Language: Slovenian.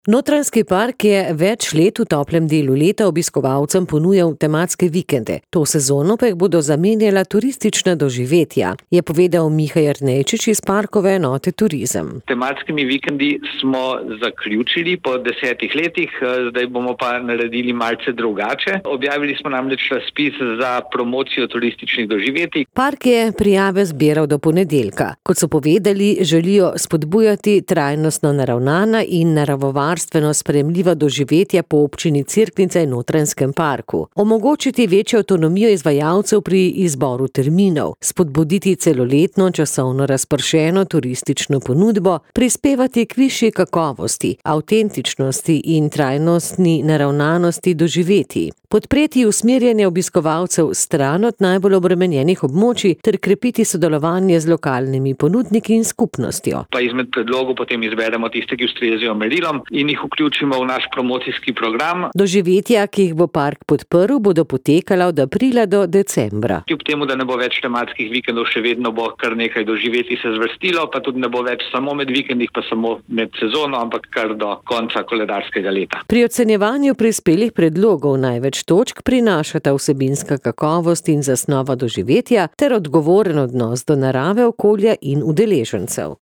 Notranjski park je več let v toplem delu leta obiskovalcem ponujal tematske vikende. To sezono pa jih bodo zamenjala turistična doživetja, je povedal Miha Jernejčič iz parkove enote Turizem. Tematskimi vikendi smo zaključili po 10 letih, zdaj bomo pa naredili malce drugače. Objavili smo namreč razpis za promocijo turističnih doživetij. Park je prijave zbiral do ponedeljka. Kot so povedali, želijo spodbujati trajnostno naravnana in naravovarstveno sprejemljiva doživetja po občini Cerknica in Notranjskem parku. Omogočiti večjo avtonomijo izvajalcev pri izboru terminov, spodbuditi celoletno časovno razpršeno turistično ponudbo, prispevati k višji kakovosti, avtentičnosti in trajnostni naravnanosti doživetij, podpreti usmerjanje obiskovalcev stran od najbolj obremenjenih območij ter krepiti sodelovanje z lokalnimi ponudniki in skupnostjo. Pa izmed predlogov potem izberemo tiste, ki ustrezajo merilom in jih vključimo v naš promocijski program. Doživetja, ki jih bo park podprl, bodo potekala od aprila do decembra. Kljub temu, da ne bo več tematskih vikendov, še vedno bo kar nekaj doživetij se zvrstilo, pa tudi ne bo več samo med vikendih, pa samo med sezono, ampak kar do konca koledarskega leta. Pri ocenjevanju prispelih predlogov največ točk prinašata vsebinska kakovost in zasnova doživetja ter odgovoren odnos do narave, okolja in udeležencev.